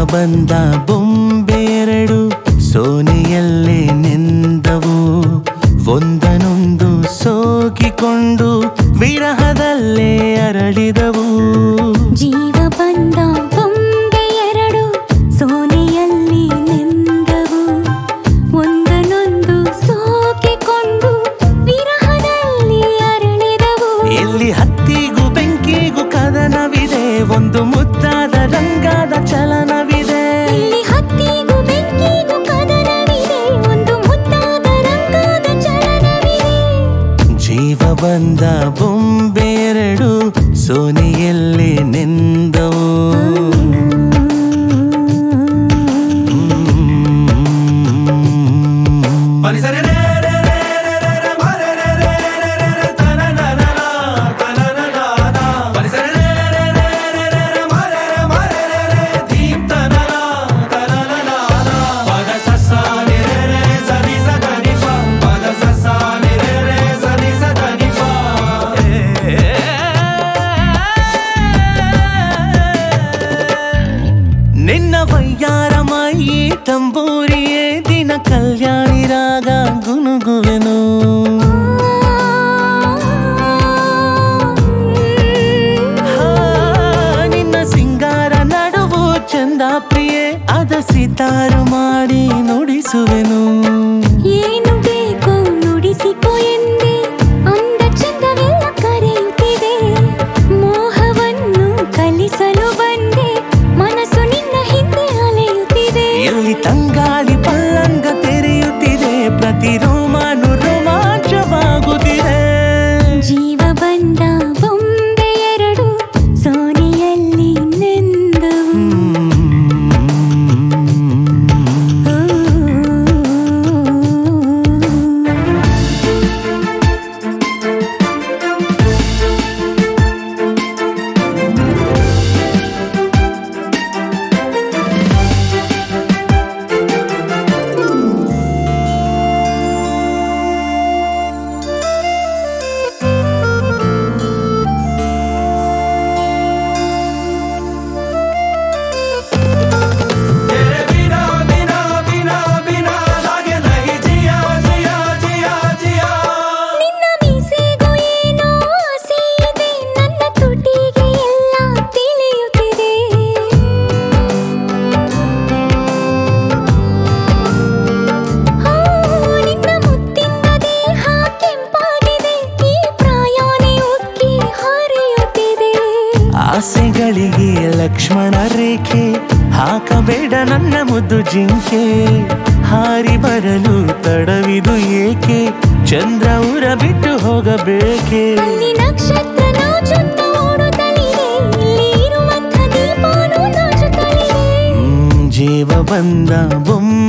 ಬಂದ ಬೊಂಬೆರಡು ಸೋನೆಯಲ್ಲೇ ನೆಂದವು, ಒಂದನೊಂದು ಸೋಕಿಕೊಂಡು ವಿರಹದಲ್ಲೇ ಅರಳಿದವು. ಜೀವ ಬಂದ ಬೊಂಬೆಯರಡು ಸೋನೆಯಲ್ಲಿ ನೆಂದವು, ಒಂದನೊಂದು ಸೋಕಿಕೊಂಡು ವಿರಹದಲ್ಲಿ ಅರಳಿದವು. ಎಲ್ಲಿ ಹತ್ತಿಗೂ ಬೆಂಕಿಗೂ ಕದನವಿದೆ, ಒಂದು ಮುದ್ದಾದ ರಂಗಾದ ಚಲನವಿದೆ. ಇಲ್ಲಿ ಹತ್ತಿಗೂ ಬೆಂಕಿಗೂ ಕದನವಿದೆ, ಒಂದು ಮುದ್ದಾದ ರಂಗಾದ ಚಲನವಿದೆ. ಜೀವ ಬಂದ ಬೊಂಬೆರಡು ಸೋನೆಯಲ್ಲೇ ನೆಂದವು. ನಿನ್ನ ವಯ್ಯಾರ ಮೈ ತಂಬೂರಿಯೇ ದಿನ ಕಲ್ಯಾಣಿ ರಾಗ ಗುನುಗುವೆನು. ನಿನ್ನ ಸಿಂಗಾರ ನಡುವು ಚಂದ ಪ್ರಿಯೆ, ಅದ ಸಿತಾರು ಮಾಡಿ ನುಡಿಸುವೆನು. ಏನು ಬೇಕು ನುಡಿಸಿಕೊ ಎಂದೇ ಅಂದ ಚಂದವೆಲ್ಲ ಕರೆಯುತ್ತಿದೆ. ಮೋಹವನ್ನು ಕಲಿಸಲು ಬಂದೆ, ಮನಸ್ಸು ನಿನ್ನ ಹಿಂದೆ ಅಲೆಯುತ್ತಿದೆ. ಎಲ್ಲಿ ತಂಗಾಳಿ ಪಲ್ಲಂಗ ತೆರೆಯುತ್ತಿದೆ, ಪ್ರತಿ ರೋಮಾನು ರೋಮಾಂಚವಾಗುತ್ತಿದೆ. ಜೀವ ಬಂದ ಬೊಂಬೆಯರಡು ಸೋನೆಯಲ್ಲಿ ನೆಂದವು. ಆಸೆಗಳಿಗೆ ಲಕ್ಷ್ಮಣ ರೇಖೆ ಹಾಕಬೇಡ ನನ್ನ ಮುದ್ದು ಜಿಂಕೆ, ಹಾರಿ ಬರಲು ತಡವಿದು ಏಕೆ, ಚಂದ್ರ ಊರ ಬಿಟ್ಟು ಹೋಗಬೇಕೆ. ಅಲ್ಲಿ ನಕ್ಷತ್ರ ನಾಚುತ್ತ ಓಡುತ್ತಲಿದೆ, ಇಲ್ಲಿ ಇರುವಂಥ ದೀಪನೂ ನಾಚುತ್ತಲಿದೆ. ಜೀವ ಬಂದ ಬೊಂಬೆ